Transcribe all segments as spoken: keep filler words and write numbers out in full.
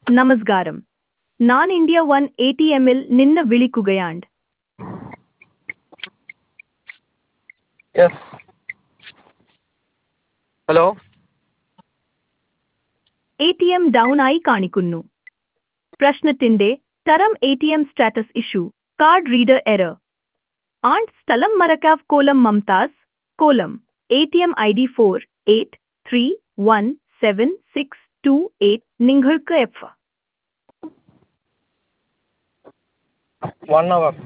നമസ്കാരം. ഞാൻ India one A T എമ്മിൽ നിന്ന് വിളിക്കുകയാണ്. Yes. Hello? A T M down ആയി കാണിക്കുന്നു. പ്രശ്നത്തിന്റെ തരം A T M status issue, card reader error. And സ്ഥലം Marakkavu Kolam Mumtaz, Kolam, A T M I D four eight three one seven six two eight. നിങ്ങൾക്ക് F One hour.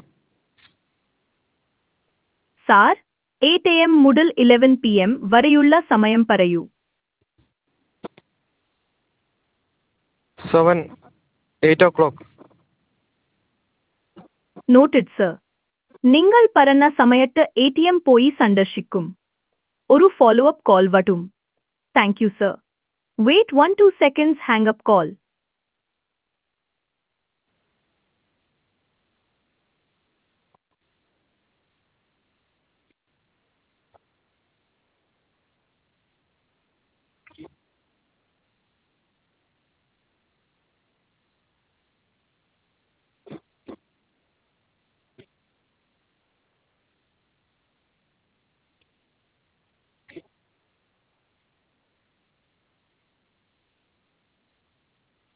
Sir, eight A M മുതൽ eleven P M വരെയുള്ള സമയം പറയൂ. Seven. Eight o'clock. Noted sir. നിങ്ങൾ പറഞ്ഞ സമയത്ത് A T M പോയി സന്ദർശിക്കും. ഒരു ഫോളോ അപ്പ് കോൾ വരും. Thank you sir. Wait one two seconds hang up call.